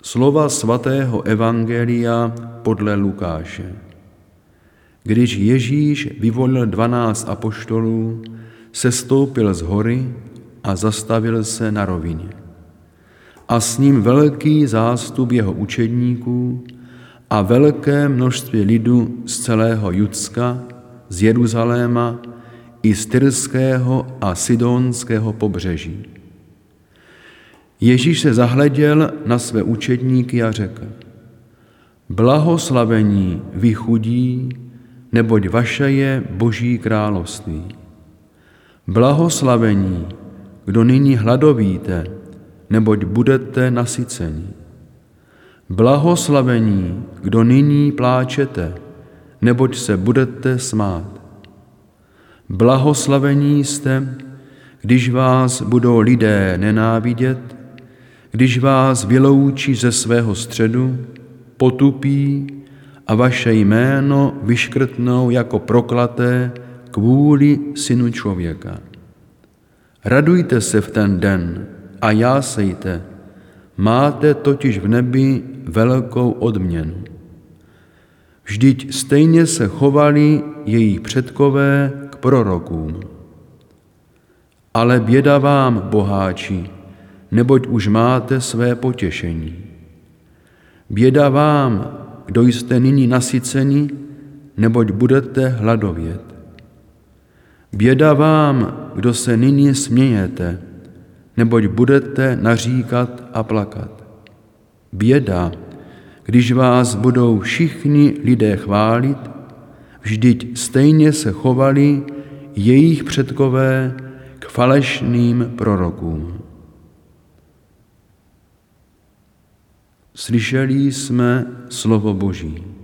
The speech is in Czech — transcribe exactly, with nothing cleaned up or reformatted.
Slova svatého evangelia podle Lukáše. Když Ježíš vyvolil dvanáct apoštolů, sestoupil z hory a zastavil se na rovině. A s ním velký zástup jeho učedníků a velké množství lidu z celého Judska, z Jeruzaléma i z Tyrského a Sidonského pobřeží. Ježíš se zahleděl na své učedníky a řekl: Blahoslavení vy chudí, neboť vaše je Boží království. Blahoslavení, kdo nyní hladovíte, neboť budete nasyceni. Blahoslavení, kdo nyní pláčete, neboť se budete smát. Blahoslavení jste, když vás budou lidé nenávidět, když vás vyloučí ze svého středu, potupí a vaše jméno vyškrtnou jako proklaté kvůli Synu člověka. Radujte se v ten den a jásejte, máte totiž v nebi velkou odměnu. Vždyť stejně se chovali jejich předkové k prorokům. Ale běda vám, boháči, neboť už máte své potěšení. Běda vám, kdo jste nyní nasyceni, neboť budete hladovět. Běda vám, kdo se nyní smějete, neboť budete naříkat a plakat. Běda, když vás budou všichni lidé chválit, vždyť stejně se chovali jejich předkové k falešným prorokům. Slyšeli jsme slovo Boží.